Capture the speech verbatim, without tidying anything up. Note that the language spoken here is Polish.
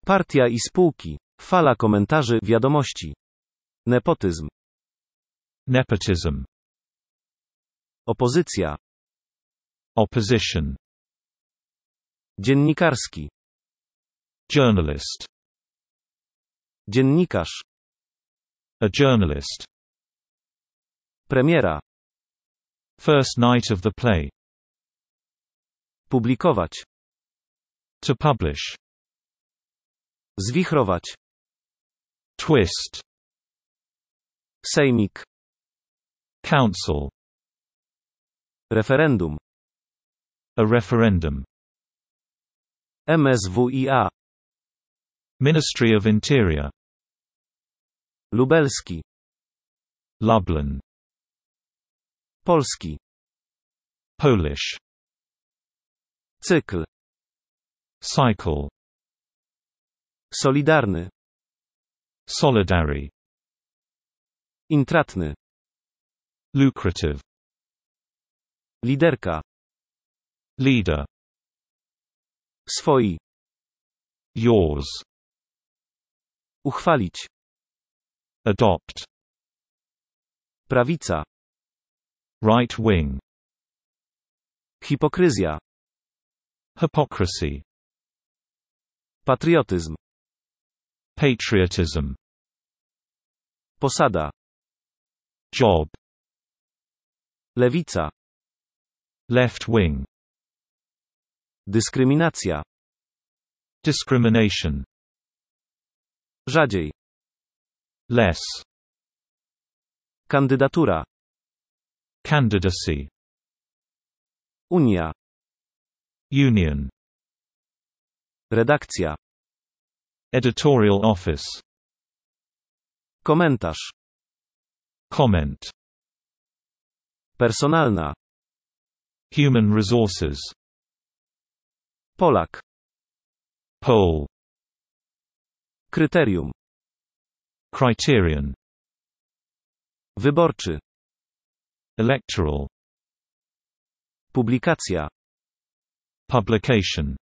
Partia i spółki. Fala komentarzy, wiadomości. Nepotyzm. Nepotism. Opozycja. Opposition. Dziennikarski. Journalist. Dziennikarz. A journalist. Premiera. First night of the play. Publikować. To publish. Zwichrować. Twist. Sejmik. Council. Referendum. A referendum. M S W I A. Ministry of Interior. Lubelski. Lublin. Polski. Polish. Cykl. Cycle. Solidarny. Solidary. Intratny. Lucrative. Liderka. Leader. Swoi. Yours. Uchwalić. Adopt. Prawica. Right wing. Hipokryzja. Hypocrisy. Patriotyzm. Patriotism. Posada. Job. Lewica. Left wing. Dyskryminacja. Discrimination. Rzadziej. Less. Kandydatura. Candidacy. Unia. Union. Redakcja. Editorial office. Komentarz. Comment. Personalna. Human resources. Polak. Poll. Kryterium. Criterion. Wyborczy. Electoral. Publikacja. Publication.